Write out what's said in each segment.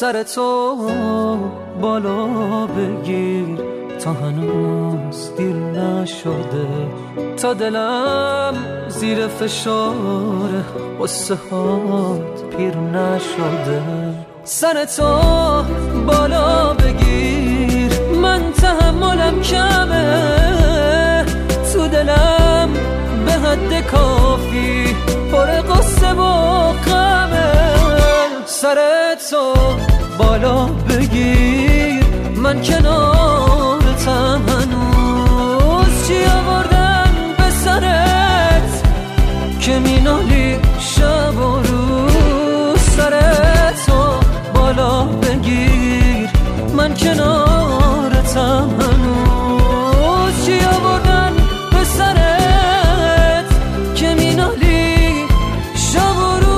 سرتو بالا بگیر تا هنوز دیر نشده، تا دلم زیر فشار قصه هات پیر نشده. سرتو بالا بگیر، من تحملم کمه، تو دلم به حد کافی پر قصه و غمه. سرتو بالا بگیر، من کنارتم هنوز. چی آوردن به سرت که مینالی شب و روز؟ سرتو بالا بگیر، من کنارتم هنوز. چی آوردن به سرت که مینالی شب و روز؟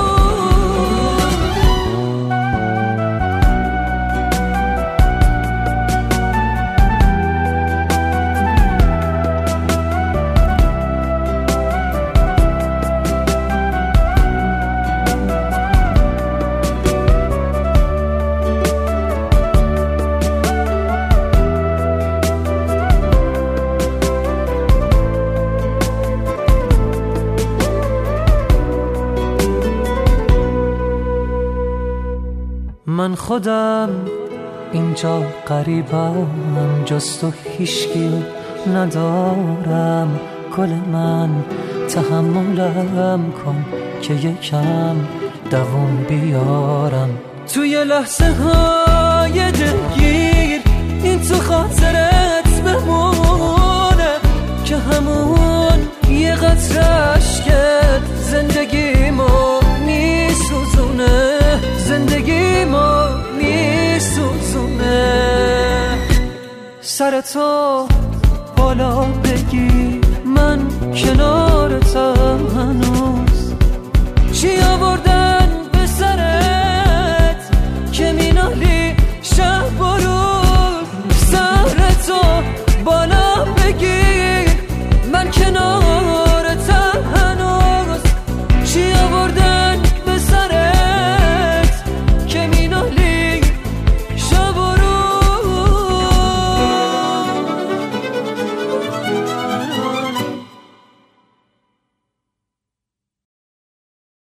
من خودم اینجا غریبم، جز تو هیچکی ندارم. گل من تحملم کن که یکم دوام بیارم. توی لحظه های دلگیر این تو خاطرت بمونه که همون یه قطره اشکت زندگیمو میسوزونه، زندگیمو میسوزونه. سرتو بالا بگیر، من کنار